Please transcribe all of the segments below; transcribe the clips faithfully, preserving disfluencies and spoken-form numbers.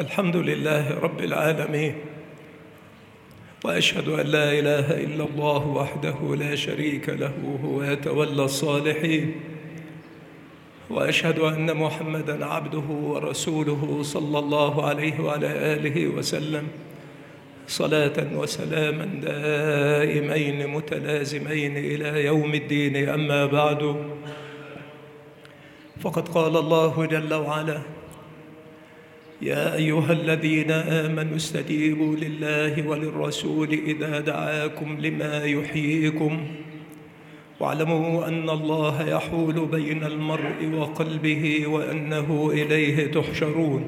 الحمد لله رب العالمين، وأشهد أن لا إله إلا الله وحده لا شريك له هو يتولى الصالحين، وأشهد أن محمدًا عبده ورسوله صلى الله عليه وعلى آله وسلم صلاة وسلاما دائمين متلازمين إلى يوم الدين. أما بعد، فقد قال الله جل وعلا: يا أيها الذين آمنوا استجيبوا لله وللرسول إذا دعاكم لما يحييكم واعلموا أن الله يحول بين المرء وقلبه وأنه إليه تحشرون.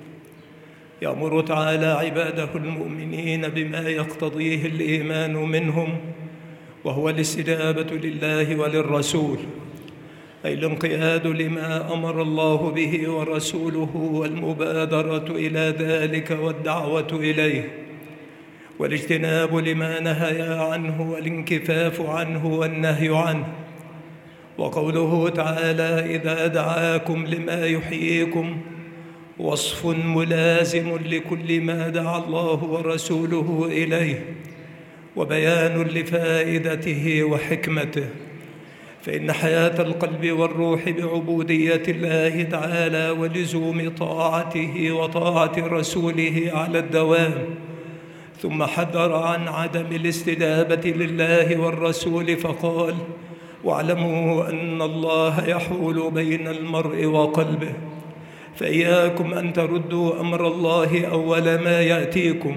يأمر تعالى عباده المؤمنين بما يقتضيه الإيمان منهم، وهو الاستجابة لله وللرسول، أي الانقياد لما أمر الله به ورسوله والمبادرة إلى ذلك والدعوة إليه، والاجتناب لما نهيا عنه والانكفاف عنه والنهي عنه. وقوله تعالى: إذا دعاكم لما يحييكم، وصف ملازم لكل ما دعا الله ورسوله إليه، وبيان لفائدته وحكمته. فإن حياة القلب والروح بعبودية الله تعالى ولزوم طاعته وطاعة رسوله على الدوام، ثم حذر عن عدم الاستجابة لله والرسول فقال: واعلموا أن الله يحول بين المرء وقلبه، فإياكم أن تردوا أمر الله أول ما يأتيكم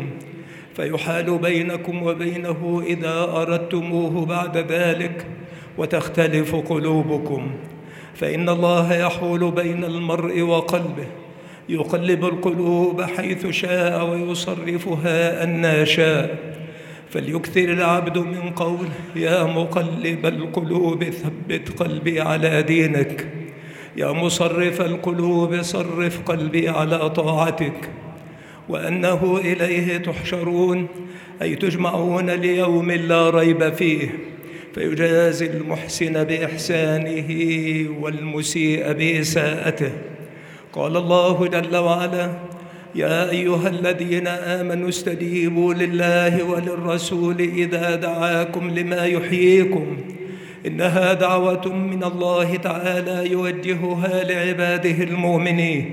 فيحال بينكم وبينه إذا أردتموه بعد ذلك وتختلف قلوبكم. فإن الله يحول بين المرء وقلبه، يقلب القلوب حيث شاء ويصرفها أن شاء. فليكثر العبد من قول: يا مقلب القلوب ثبت قلبي على دينك، يا مصرف القلوب صرف قلبي على طاعتك. وأنه إليه تحشرون، أي تجمعون ليوم لا ريب فيه، فيجازي المحسن بإحسانه والمسيء بإساءته. قال الله جل وعلا: يا أيها الذين آمنوا استجيبوا لله وللرسول إذا دعاكم لما يحييكم. إنها دعوة من الله تعالى يوجهها لعباده المؤمنين،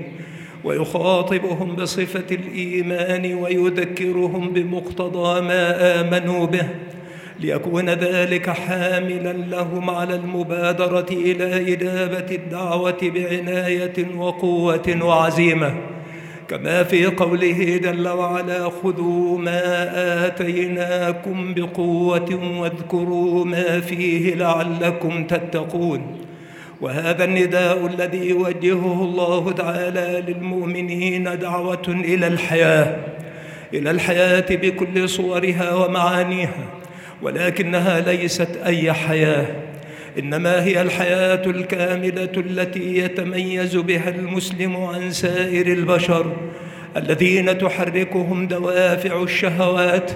ويخاطبهم بصفة الإيمان ويذكرهم بمقتضى ما آمنوا به، ليكون ذلك حاملاً لهم على المبادرة إلى إجابة الدعوة بعناية وقوة وعزيمة، كما في قوله جل وعلا: خذوا ما آتيناكم بقوة واذكروا ما فيه لعلكم تتقون. وهذا النداء الذي يوجهه الله تعالى للمؤمنين دعوة إلى الحياة، إلى الحياة بكل صورها ومعانيها، ولكنها ليست أي حياة، إنما هي الحياة الكاملة التي يتميز بها المسلم عن سائر البشر الذين تحركهم دوافع الشهوات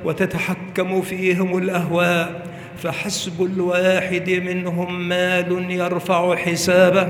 وتتحكم فيهم الأهواء. فحسب الواحد منهم مال يرفع حسابه،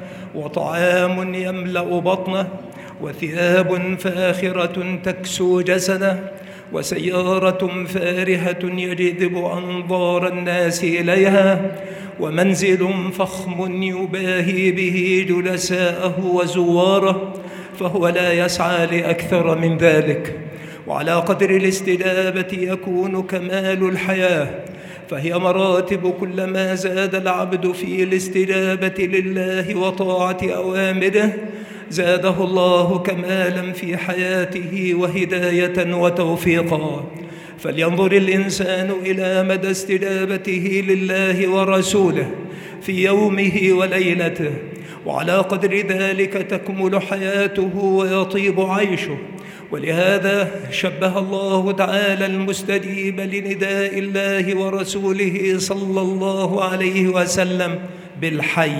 وطعام يملأ بطنه، وثياب فاخرة تكسو جسده، وسيارة فارهة يجذب أنظار الناس إليها، ومنزل فخم يباهي به جلساءه وزواره، فهو لا يسعى لأكثر من ذلك. وعلى قدر الاستجابة يكون كمال الحياة، فهي مراتب. كلما زاد العبد في الاستجابة لله وطاعة أوامره زاده الله كمالا في حياته وهداية وتوفيقا. فلينظر الإنسان إلى مدى استجابته لله ورسوله في يومه وليلته، وعلى قدر ذلك تكمل حياته ويطيب عيشه. ولهذا شبه الله تعالى المستجيب لنداء الله ورسوله صلى الله عليه وسلم بالحي،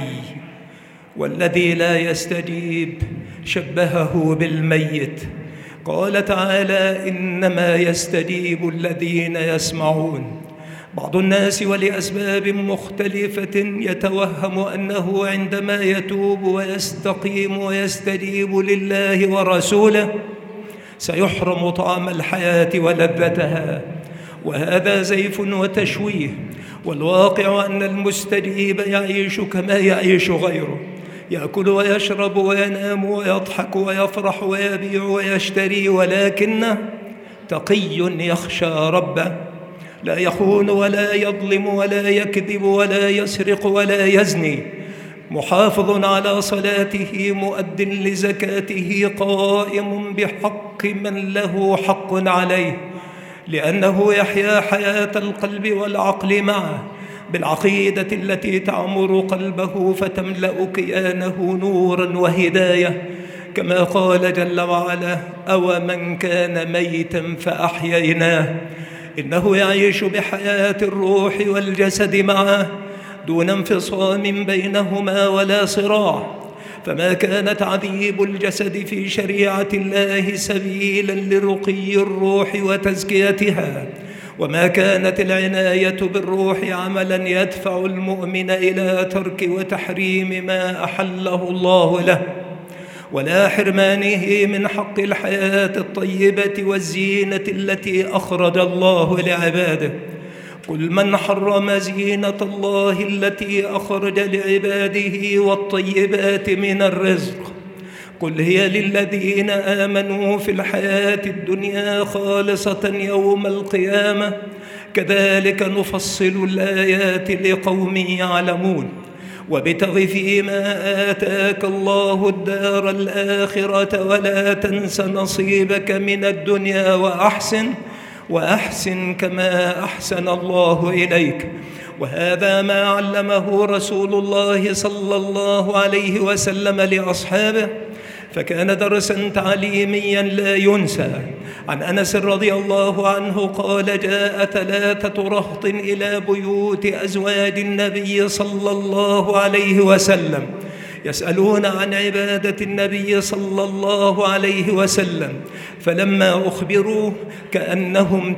والذي لا يستجيب شبهه بالميت. قال تعالى: إنما يستجيب الذين يسمعون. بعض الناس ولأسباب مختلفة يتوهم أنه عندما يتوب ويستقيم ويستجيب لله ورسوله سيحرم طعم الحياة ولذتها، وهذا زيف وتشويه. والواقع أن المستجيب يعيش كما يعيش غيره، يأكل ويشرب وينام ويضحك ويفرح ويبيع ويشتري، ولكنه تقي يخشى ربه، لا يخون ولا يظلم ولا يكذب ولا يسرق ولا يزني، محافظ على صلاته، مؤد لزكاته، قائم بحق من له حق عليه، لأنه يحيا حياة القلب والعقل معه بالعقيدة التي تعمر قلبه فتملأ كيانه نورا وهداية، كما قال جل وعلا: أو من كان ميتا فأحييناه. إنه يعيش بحياة الروح والجسد معه دون انفصام بينهما ولا صراع، فما كان تعذيب الجسد في شريعة الله سبيلا لرقي الروح وتزكيتها، وما كانت العناية بالروح عملا يدفع المؤمن إلى ترك وتحريم ما أحله الله له، ولا حرمانه من حق الحياة الطيبة والزينة التي أخرج الله لعباده. قل من حرم زينة الله التي أخرج لعباده والطيبات من الرزق، قل هي للذين آمنوا في الحياة الدنيا خالصة يوم القيامة، كذلك نفصل الآيات لقوم يعلمون. وابتغ فيما آتاك الله الدار الآخرة ولا تنس نصيبك من الدنيا وأحسن وأحسن كما أحسن الله إليك. وهذا ما علمه رسول الله صلى الله عليه وسلم لأصحابه، فكان درسا تعليميا لا ينسى. عن أنس رضي الله عنه قال: جاء ثلاثة رهط إلى بيوت أزواج النبي صلى الله عليه وسلم يسألون عن عبادة النبي صلى الله عليه وسلم، فلما أخبروا كأنهم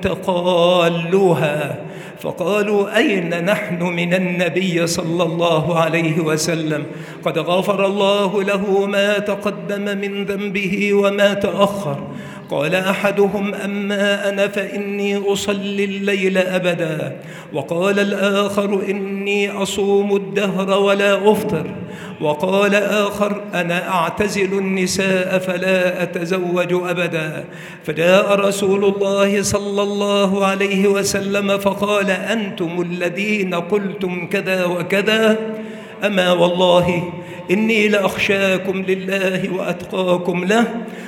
تقالوها، فقالوا: أين نحن من النبي صلى الله عليه وسلم؟ قد غفر الله له ما تقدم من ذنبه وما تأخر. قال أحدهم: أما أنا فإني أصلي الليل أبدا. وقال الآخر: إني أصوم الدهر ولا أفطر. وقال آخر: أنا أعتزل النساء فلا أتزوج أبدا. فجاء رسول الله صلى الله عليه وسلم فقال: أنتم الذين قلتم كذا وكذا؟ أما والله إني لأخشاكم لله وأتقاكم له،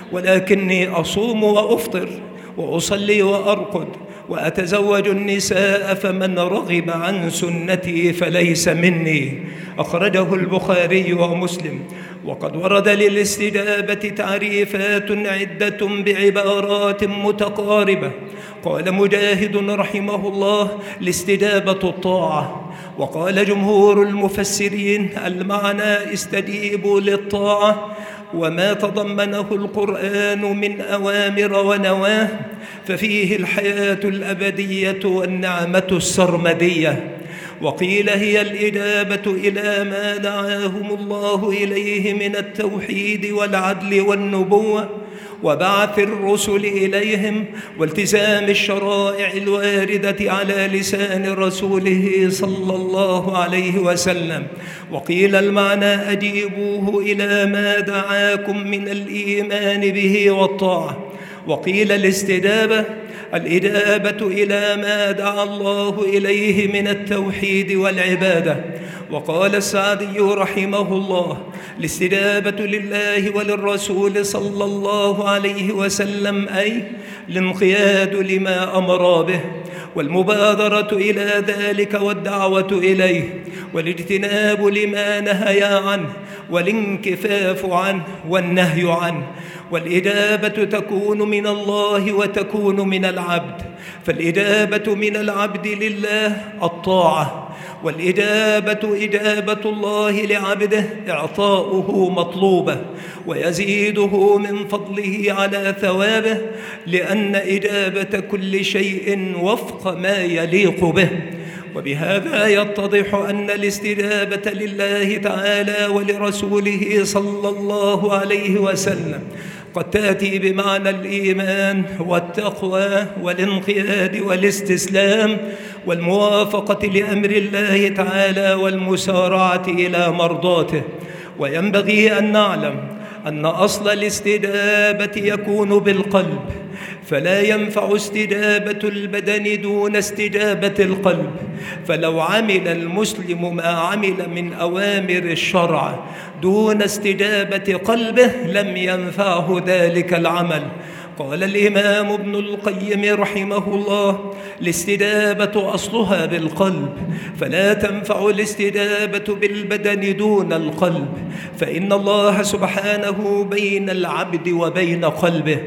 ولكني أصوم وأفطر وأصلي وأرقد وأتزوج النساء، فمن رغب عن سنتي فليس مني. أخرجه البخاري ومسلم. وقد ورد للاستجابة تعريفات عدة بعبارات متقاربة. قال مجاهد رحمه الله: الاستجابة الطاعة. وقال جمهور المفسرين: المعنى استجيبوا للطاعة وما تضمنه القرآن من أوامر ونواه، ففيه الحياة الأبدية والنعمة السرمدية. وقيل هي الإجابة إلى ما دعاهم الله إليه من التوحيد والعدل والنبوة وبعث الرسل إليهم والتزام الشرائع الواردة على لسان رسوله صلى الله عليه وسلم. وقيل المعنى: أجيبوه إلى ما دعاكم من الإيمان به والطاعة. وقيل الاستجابة الإجابة إلى ما دعا الله إليه من التوحيد والعبادة. وقال السعدي رحمه الله: الاستجابة لله وللرسول صلى الله عليه وسلم أي الانقياد لما أمر به والمبادرة إلى ذلك والدعوة إليه والاجتناب لما نهى عنه والانكفاف عنه والنهي عنه. والإجابة تكون من الله وتكون من العبد، فالإجابة من العبد لله الطاعة، والإجابة إجابة الله لعبده إعطاؤه مطلوبة ويزيده من فضله على ثوابه، لأن إجابة كل شيء وفق ما يليق به. وبهذا يتضح أن الاستجابة لله تعالى ولرسوله صلى الله عليه وسلم قد تأتي بمعنى الإيمان والتقوى والانقياد والاستسلام والموافقة لأمر الله تعالى والمسارعة إلى مرضاته. وينبغي أن نعلم أن أصل الاستجابة يكون بالقلب، فلا ينفع استجابة البدن دون استجابة القلب. فلو عمل المسلم ما عمل من أوامر الشرع دون استجابة قلبه لم ينفعه ذلك العمل. قال الإمام ابن القيم رحمه الله: الاستجابة أصلها بالقلب، فلا تنفع الاستجابة بالبدن دون القلب، فإن الله سبحانه بين العبد وبين قلبه،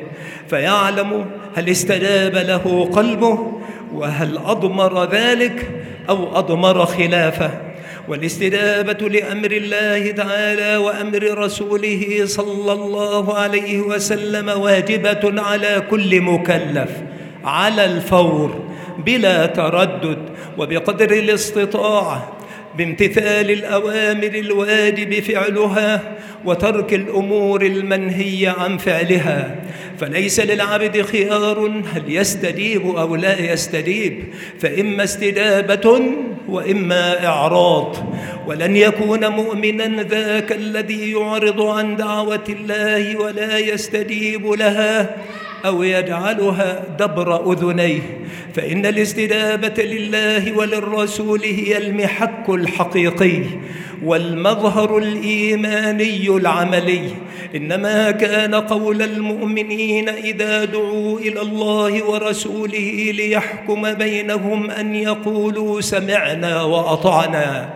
فيعلم هل استجاب له قلبه وهل أضمر ذلك أو أضمر خلافه. والاستجابة لأمر الله تعالى وأمر رسوله صلى الله عليه وسلم واجبة على كل مكلف على الفور بلا تردد وبقدر الاستطاعة، بامتثال الأوامر الواجب فعلها وترك الأمور المنهي عن فعلها. فليس للعبد خيار هل يستجيب أو لا يستجيب، فإما استجابة وإما إعراض. ولن يكون مؤمنا ذاك الذي يعرض عن دعوة الله ولا يستجيب لها أو يجعلها دبر أذنيه، فإن الاستجابة لله وللرسول هي المحك الحقيقي والمظهر الإيماني العملي. إنما كان قول المؤمنين إذا دعوا إلى الله ورسوله ليحكم بينهم أن يقولوا سمعنا وأطعنا،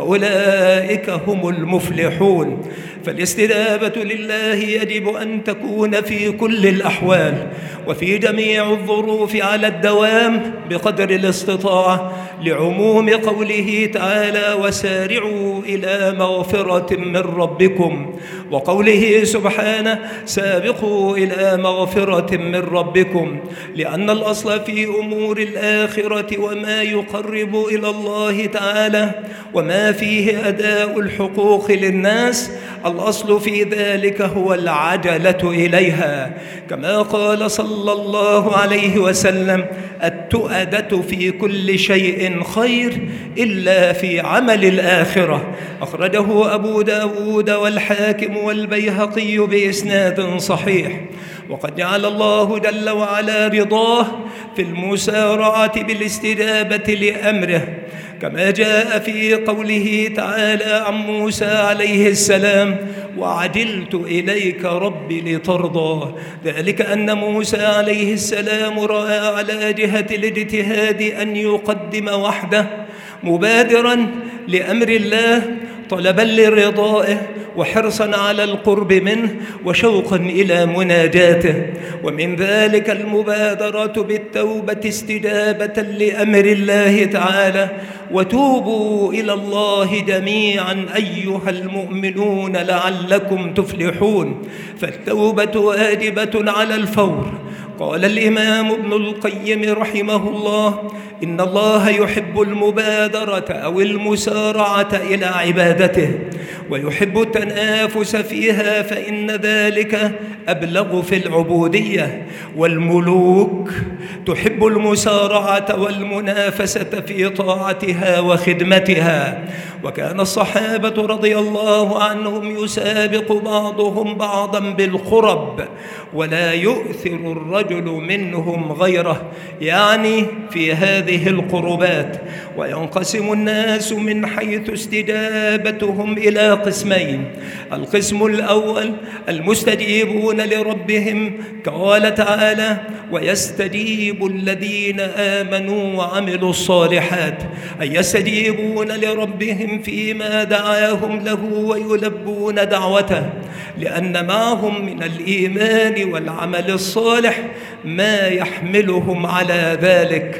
وأولئك هم المفلحون. فالاستجابة لله يجب أن تكون في كل الأحوال وفي جميع الظروف على الدوام بقدر الاستطاعة، لعموم قوله تعالى: وسارعوا إلى مغفرة من ربكم، وقوله سبحانه: سابقوا إلى مغفرة من ربكم، لأن الأصل في أمور الآخرة وما يقرب إلى الله تعالى وما فيه أداء الحقوق للناس، الأصل في ذلك هو العجلة إليها، كما قال صلى الله عليه وسلم: التؤدة في كل شيء خير إلا في عمل الآخرة. أخرجه أبو داود والحاكم والبيهقي بإسناد صحيح. وقد جعل الله جل وعلا رضاه في المسارعة بالاستجابة لأمره، كما جاء في قوله تعالى عن موسى عليه السلام: وعجلت إليك ربي لترضى. ذلك أن موسى عليه السلام رأى على جهة الاجتهاد أن يقدم وحده مبادرا لأمر الله طلبا لرضائه وحرصا على القرب منه وشوقا إلى مناجاته. ومن ذلك المبادرة بالتوبة استجابة لأمر الله تعالى: وتوبوا إلى الله جميعا أيها المؤمنون لعلكم تفلحون. فالتوبة واجبة على الفور. قال الإمام ابن القيم رحمه الله: إن الله يحب المبادرة أو المسارعة إلى عبادته ويحب التنافس فيها، فإن ذلك أبلغ في العبودية. والملوك تحب المسارعة والمنافسة في طاعتها وخدمتها. وكان الصحابة رضي الله عنهم يسابق بعضهم بعضا بالقرب ولا يؤثر الرجل منهم غيره، يعني في هذه القربات. وينقسم الناس من حيث استجابتهم إلى قسمين: القسم الأول المستجيبون لربهم، قال تعالى: ويستجيب الذين آمنوا وعملوا الصالحات، أي يستجيبون لربهم فيما دعاهم له ويلبون دعوته، لأن معهم من الإيمان والعمل الصالح ما يحملهم على ذلك.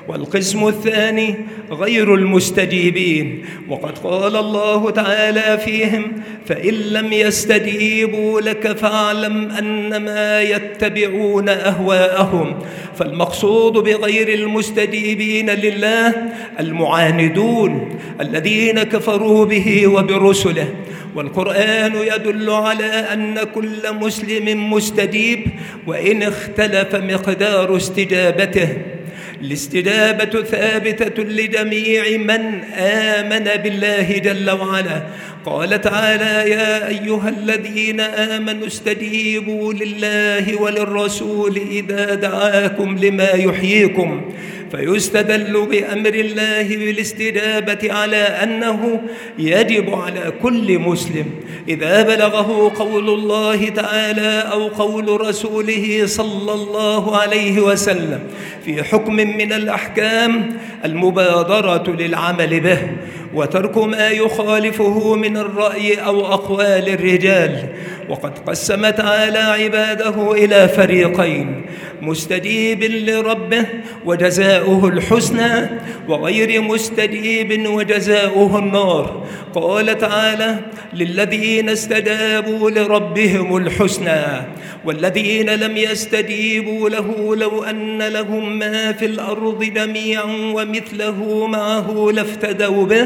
والقسم الثاني غير المستجيبين، وقد قال الله تعالى فيهم: فإن لم يستجيبوا لك فاعلم أنما يتبعون أهواءهم. فالمقصود بغير المستجيبين لله المعاندون الذين كفروا به وبرسله. والقرآن يدل على أن كل مسلم مستجيب وإن اختلف مقدار استجابته. الاستجابة ثابتة لجميع من آمن بالله جل وعلا. قال تعالى: يا أيها الذين آمنوا استجيبوا لله وللرسول إذا دعاكم لما يحييكم. فيستدل بأمر الله بالاستجابة على أنه يجب على كل مسلم إذا بلغه قول الله تعالى أو قول رسوله صلى الله عليه وسلم في حكم من الأحكام المبادرة للعمل به، وترك ما يخالفه من الرأي أو أقوال الرجال. وقد قسم تعالى عباده إلى فريقين: مستجيب لربه وجزاؤه الحسنى، وغير مستجيب وجزاؤه النار. قال تعالى: للذين استجابوا لربهم الحسنى، والذين لم يستجيبوا له لو أن لهم ما في الأرض جميعا ومثله معه لافتدوا به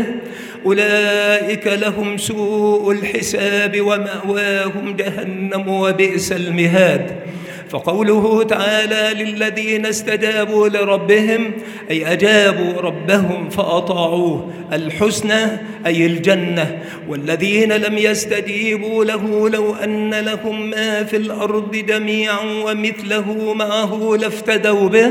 أولئك لهم سوء الحساب ومأواهم جهنم وبئس المهاد. فقوله تعالى: للذين استجابوا لربهم أي أجابوا ربهم فأطاعوه، الحسنى أي الجنة. والذين لم يستجيبوا له لو أن لهم ما في الأرض جميعا ومثله معه لافتدوا به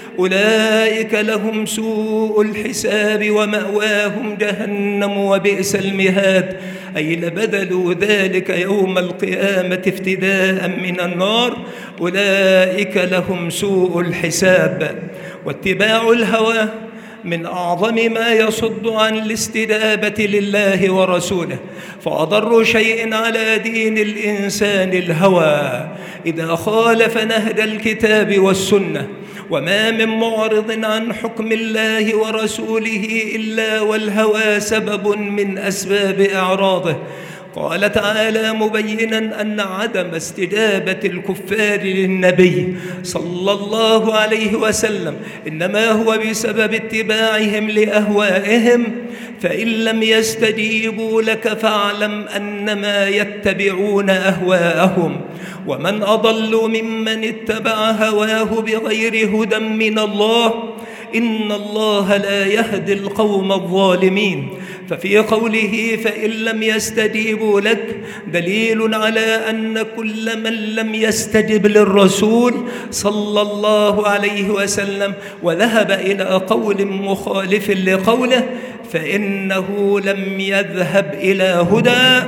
أولئك لهم سوء الحساب ومأواهم جهنم وبئس المهاد، أي لبذلوا ذلك يوم القيامة افتداء من النار. أولئك لهم سوء الحساب. واتباع الهوى من أعظم ما يصد عن الاستجابة لله ورسوله، فأضر شيء على دين الإنسان الهوى إذا خالف نهج الكتاب والسنة. وما من معرض عن حكم الله ورسوله إلا والهوى سبب من أسباب إعراضه. قال تعالى مبينا أن عدم استجابة الكفار للنبي صلى الله عليه وسلم إنما هو بسبب اتباعهم لأهوائهم. فإن لم يستجيبوا لك فاعلم أنما يتبعون أهواءهم، ومن أضل ممن اتبع هواه بغير هدى من الله، إن الله لا يهدي القوم الظالمين. ففي قوله فإن لم يستجيبوا لك دليل على أن كل من لم يستجب للرسول صلى الله عليه وسلم وذهب إلى قول مخالف لقوله فإنه لم يذهب إلى هدى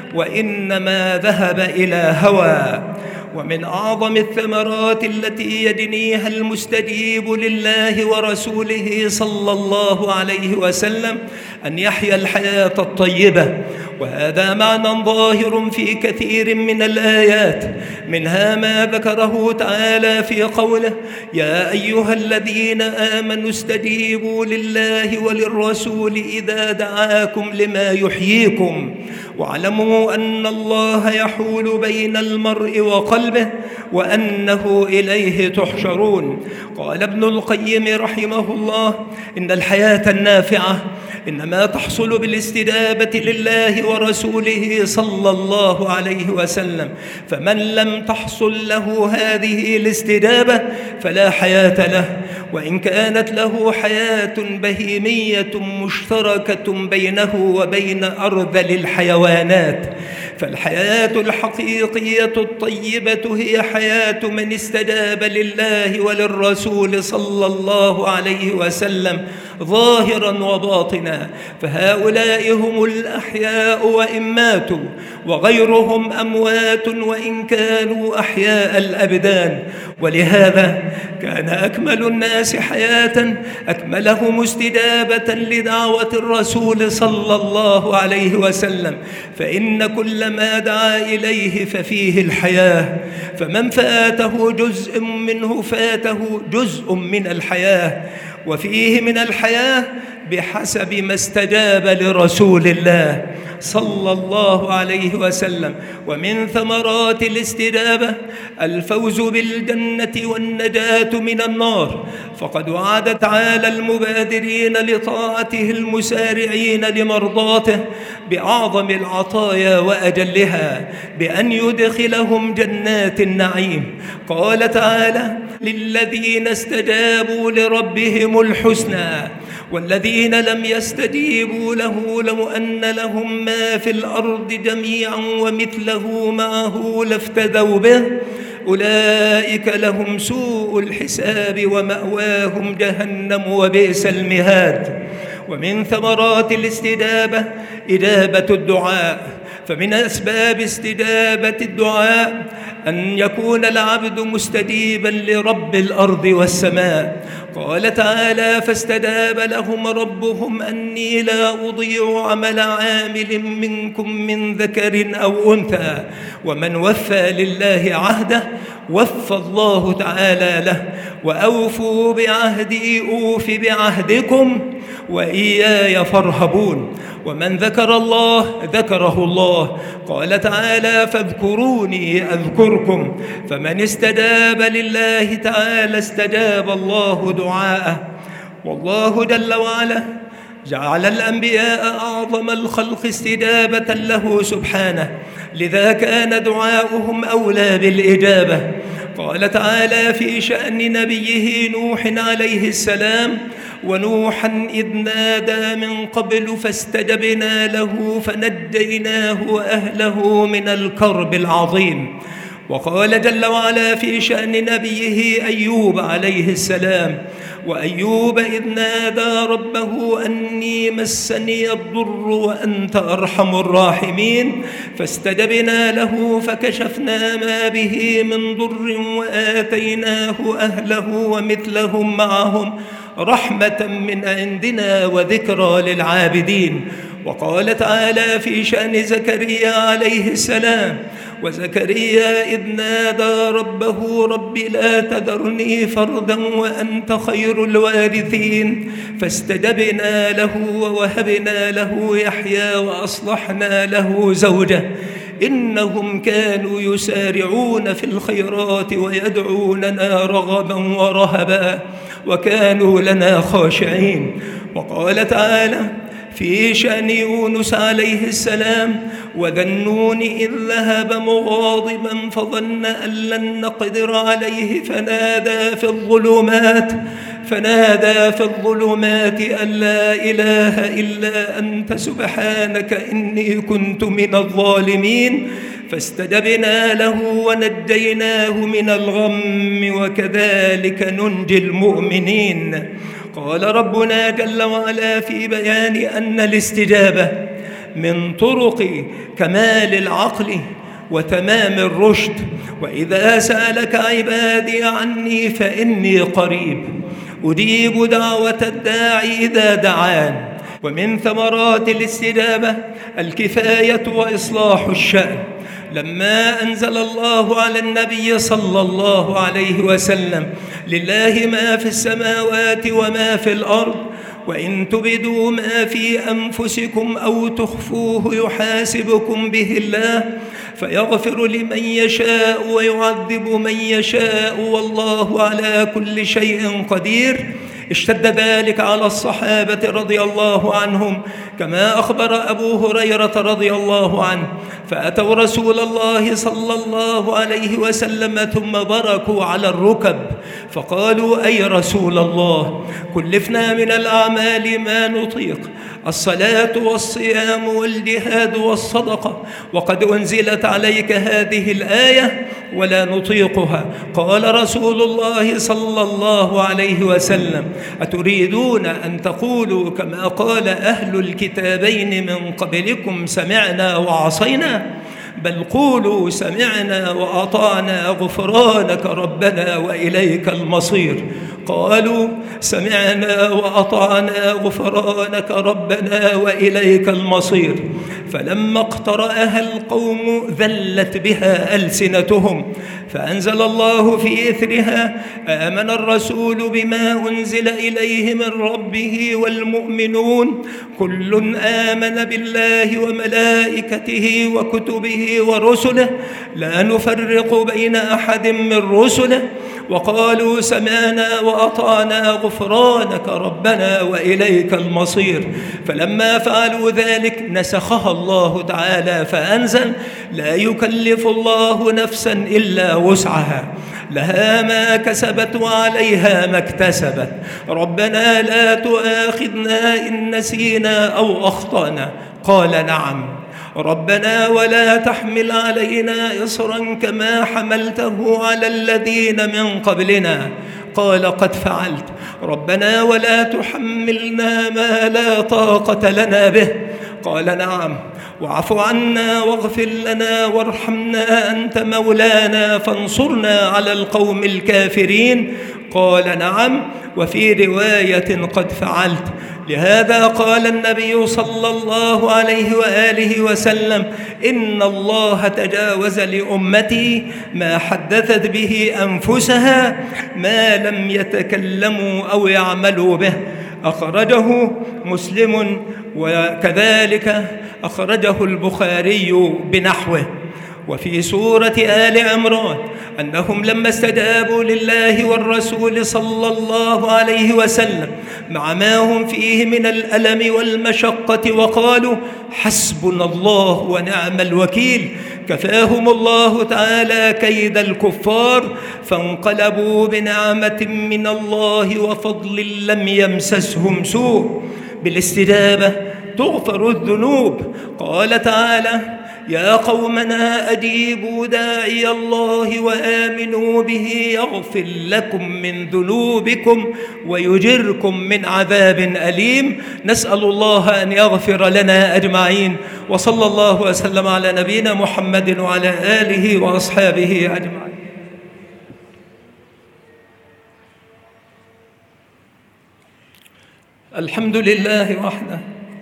وإنما ذهب إلى هوى. ومن أعظم الثمرات التي يجنيها المستجيب لله ورسوله صلى الله عليه وسلم أن يحيا الحياة الطيبة، وهذا معنى ظاهر في كثير من الآيات، منها ما ذكره تعالى في قوله يا أيها الذين آمنوا استجيبوا لله وللرسول إذا دعاكم لما يحييكم واعلموا أن الله يحول بين المرء وقلبه وأنه إليه تحشرون. قال ابن القيم رحمه الله إن الحياة النافعة إنما تحصل بالاستجابة لله ورسوله صلى الله عليه وسلم، فمن لم تحصل له هذه الاستجابة فلا حياة له، وإن كانت له حياة بهيمية مشتركة بينه وبين أرذل الحيوانات. فالحياة الحقيقية الطيبة هي حياة من استجاب لله وللرسول صلى الله عليه وسلم ظاهرا وباطنا، فهؤلاء هم الأحياء وإن ماتوا، وغيرهم أموات وإن كانوا أحياء الأبدان. ولهذا كان أكمل الناس حياة أكملهم استجابة لدعوة الرسول صلى الله عليه وسلم، فإن كل ما دعا إليه ففيه الحياة، فمن فاته جزء منه فاته جزء من الحياة. وفيه من الحياة بحسب ما استجاب لرسول الله صلى الله عليه وسلم. ومن ثمرات الاستجابة الفوز بالجنة والنجاة من النار، فقد وعد تعالى المبادرين لطاعته المسارعين لمرضاته بأعظم العطايا وأجلها، بأن يدخلهم جنات النعيم. قال تعالى: للذين استجابوا لربهم الحسنى والذين لم يستجيبوا له لو أن لهم ما في الأرض جميعا ومثله معه لافتدوا به أولئك لهم سوء الحساب ومأواهم جهنم وبئس المهاد. ومن ثمرات الاستجابة إجابة الدعاء، فمن أسباب استجابة الدعاء أن يكون العبد مستجيبا لرب الأرض والسماء. قال تعالى: فاستجاب لهم ربهم أني لا أضيع عمل عامل منكم من ذكر أو أنثى ومن وفى لله عهده وفى الله تعالى له وأوفوا بعهدي أوف بعهدكم وإياي فارهبون. ومن ذكر الله ذكره الله. قال تعالى: فاذكروني أذكركم. فمن استجاب لله تعالى استجاب الله دعاءه. والله جل وعلا جعل الأنبياء أعظم الخلق استجابة له سبحانه، لذا كان دعاؤهم أولى بالإجابة. قال تعالى في شأن نبيه نوح عليه السلام: ونوحا إذ نادى من قبل فاستجبنا له فنجيناه وأهله من الكرب العظيم. وقال جل وعلا في شأن نبيه أيوب عليه السلام: وأيوب إذ نادى ربه أني مسني الضر وأنت أرحم الراحمين فاستجبنا له فكشفنا ما به من ضر وآتيناه أهله ومثلهم معهم رحمة من عندنا وذكرى للعابدين. وقال تعالى في شأن زكريا عليه السلام: وزكريا إذ نادى ربه رب لا تذرني فردا وأنت خير الوارثين فاستجبنا له ووهبنا له يحيى وأصلحنا له زوجه إنهم كانوا يسارعون في الخيرات ويدعوننا رغبا ورهبا وكانوا لنا خاشعين. وقال تعالى في شأن يونس عليه السلام: وذا النون إذ ذهب مغاضبا فظن أن لن نقدر عليه فنادى في الظلمات فنادى في الظلمات أن لا إله إلا أنت سبحانك إني كنت من الظالمين فاستجبنا له ونجيناه من الغم وكذلك ننجي المؤمنين. قال ربنا جل وعلا في بيان أن الاستجابة من طرق كمال العقل وتمام الرشد. وإذا سألك عبادي عني فإني قريب أجيب دعوة الداعي إذا دعان. ومن ثمرات الاستجابة الكفاية وإصلاح الشأن. لما أنزل الله على النبي صلى الله عليه وسلم: لله ما في السماوات وما في الأرض وإن تبدوا ما في أنفسكم أو تخفوه يحاسبكم به الله فيغفر لمن يشاء ويعذب من يشاء والله على كل شيء قدير، اشتد ذلك على الصحابة رضي الله عنهم كما أخبر أبو هريرة رضي الله عنه، فأتوا رسول الله صلى الله عليه وسلم ثم بركوا على الركب فقالوا: أي رسول الله كلفنا من الأعمال ما نطيق، الصلاة والصيام والجهاد والصدقة، وقد أنزلت عليك هذه الآية ولا نطيقها. قال رسول الله صلى الله عليه وسلم: أتريدون أن تقولوا كما قال أهل الكتابين من قبلكم سمعنا وعصينا؟ بل قولوا سمعنا وأطعنا غفرانك ربنا وإليك المصير. قالوا سمعنا وأطعنا غفرانك ربنا وإليك المصير. فلما اقترأها القوم ذلت بها ألسنتهم، فأنزل الله في إثرها آمن الرسول بما أنزل إليه من ربه والمؤمنون كل آمن بالله وملائكته وكتبه ورسله لا نفرق بين أحد من رسله وقالوا سمعنا وأطعنا غفرانك ربنا وإليك المصير. فلما فعلوا ذلك نسخها الله تعالى فأنزل لا يكلف الله نفسا إلا وسعها لها ما كسبت وعليها ما اكتسبت ربنا لا تؤاخذنا إن نسينا أو أخطأنا قال نعم ربنا ولا تحمل علينا إصرا كما حملته على الذين من قبلنا قال قد فعلت ربنا ولا تحملنا ما لا طاقة لنا به قال نعم واعف عنا واغفر لنا وارحمنا أنت مولانا فانصرنا على القوم الكافرين قال نعم وفي رواية قد فعلت. لهذا قال النبي صلى الله عليه وآله وسلم إن الله تجاوز لأمتي ما حدثت به أنفسها ما لم يتكلموا أو يعملوا به. أخرجه مسلم وكذلك أخرجه البخاري بنحوه. وفي سورة آل عمران أنهم لما استجابوا لله والرسول صلى الله عليه وسلم مع ما هم فيه من الألم والمشقة وقالوا حسبنا الله ونعم الوكيل كفاهم الله تعالى كيد الكفار فانقلبوا بنعمة من الله وفضل لم يمسسهم سوء. بالاستجابة تغفر الذنوب. قال تعالى يا قومنا أجيبوا داعي الله وآمنوا به يغفر لكم من ذنوبكم ويجركم من عذاب أليم. نسأل الله أن يغفر لنا أجمعين وصلى الله وسلم على نبينا محمد وعلى آله وأصحابه أجمعين. الحمد لله وحده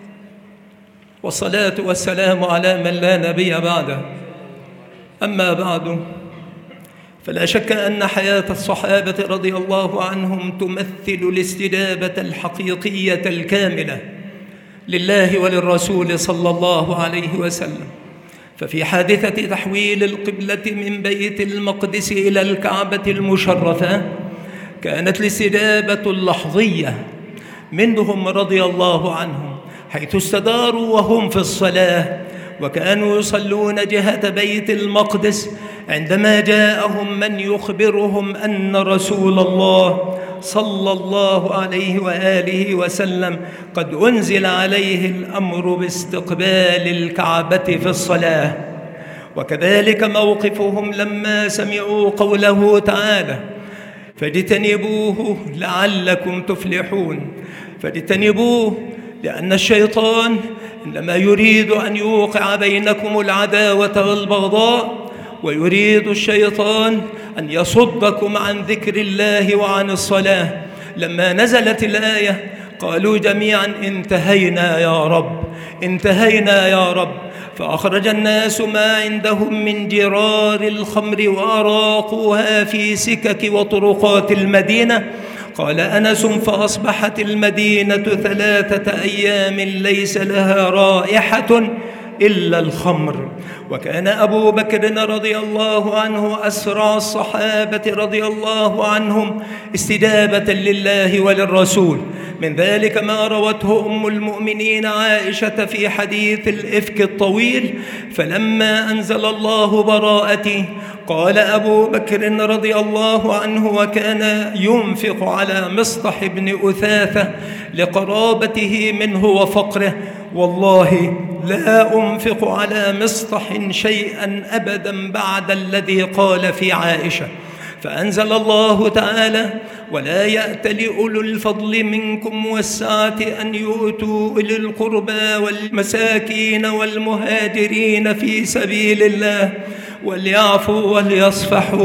والصلاة والسلام على من لا نبي بعده. أما بعد فلا شك أن حياة الصحابة رضي الله عنهم تمثل الاستجابة الحقيقية الكاملة لله وللرسول صلى الله عليه وسلم. ففي حادثة تحويل القبلة من بيت المقدس إلى الكعبة المشرفة كانت الاستجابة اللحظية منهم رضي الله عنهم حيث استداروا وهم في الصلاة وكانوا يصلون جهة بيت المقدس عندما جاءهم من يخبرهم أن رسول الله صلى الله عليه وآله وسلم قد أنزل عليه الأمر باستقبال الكعبة في الصلاة. وكذلك موقفهم لما سمعوا قوله تعالى فاجتنبوه لعلكم تفلحون. فاجتنبوه لأن الشيطان إنما يريد أن يوقع بينكم العداوة والبغضاء ويريد الشيطان أن يصدكم عن ذكر الله وعن الصلاة. لما نزلت الآية قالوا جميعا انتهينا يا رب انتهينا يا رب فأخرج الناس ما عندهم من جرار الخمر وأراقوها في سكك وطرقات المدينة. قال أنس فأصبحت المدينة ثلاثة أيام ليس لها رائحة إلا الخمر. وكان أبو بكر رضي الله عنه أسرع الصحابة رضي الله عنهم استجابة لله وللرسول. من ذلك ما روته أم المؤمنين عائشة في حديث الإفك الطويل فلما أنزل الله براءتي قال أبو بكر رضي الله عنه وكان ينفق على مصطح بن أثاثة لقرابته منه وفقره والله لا أنفق على مصطح شيئا أبدا بعد الذي قال في عائشة. فأنزل الله تعالى ولا يأتل أولو الفضل منكم والسعة أن يؤتوا أولي القربى والمساكين والمهاجرين في سبيل الله وليعفوا وليصفحوا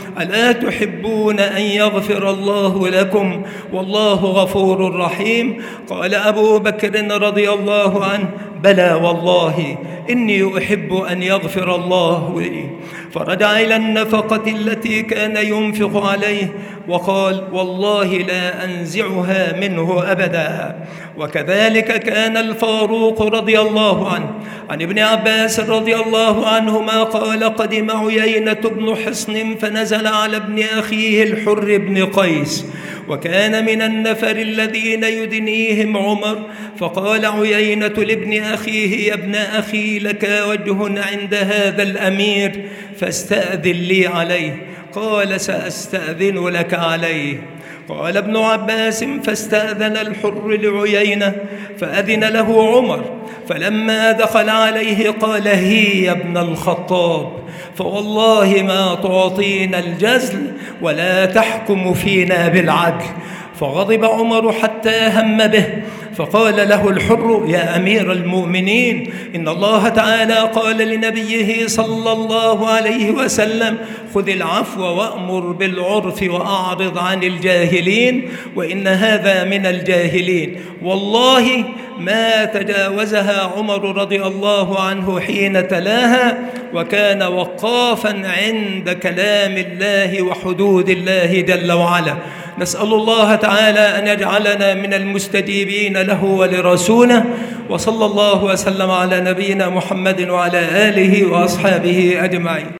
ألا تحبون أن يغفر الله لكم والله غفور رحيم؟ قال أبو بكر رضي الله عنه: بلى والله إني أحب أن يغفر الله لي. فرجع إلى النفقة التي كان ينفق عليه وقال: والله لا أنزعها منه أبدا. وكذلك كان الفاروق رضي الله عنه عن ابن عباس رضي الله عنهما قال: قدم عيينة بن حصن فنزل على ابن أخيه الحر بن قيس، وكان من النفر الذين يدنيهم عمر، فقال عيينة لابن أخيه: يا ابن أخي لك وجه عند هذا الأمير فاستأذن لي عليه. قال: سأستأذن لك عليه. قال ابن عباس: فاستأذن الحر لعيينة فأذن له عمر، فلما دخل عليه قال: هي يا ابن الخطاب، فوالله ما تعطينا الجزل ولا تحكم فينا بالعدل. فغضب عمر حتى هم به، فقال له الحر: يا أمير المؤمنين، إن الله تعالى قال لنبيه صلى الله عليه وسلم: خذ العفو وأمر بالعرف وأعرض عن الجاهلين، وإن هذا من الجاهلين. والله ما تجاوزها عمر رضي الله عنه حين تلاها، وكان وقافا عند كلام الله وحدود الله جل وعلا. نسأل الله تعالى أن يجعلنا من المستجيبين له ولرسوله، وصلى الله وسلم على نبينا محمد وعلى آله وأصحابه أجمعين.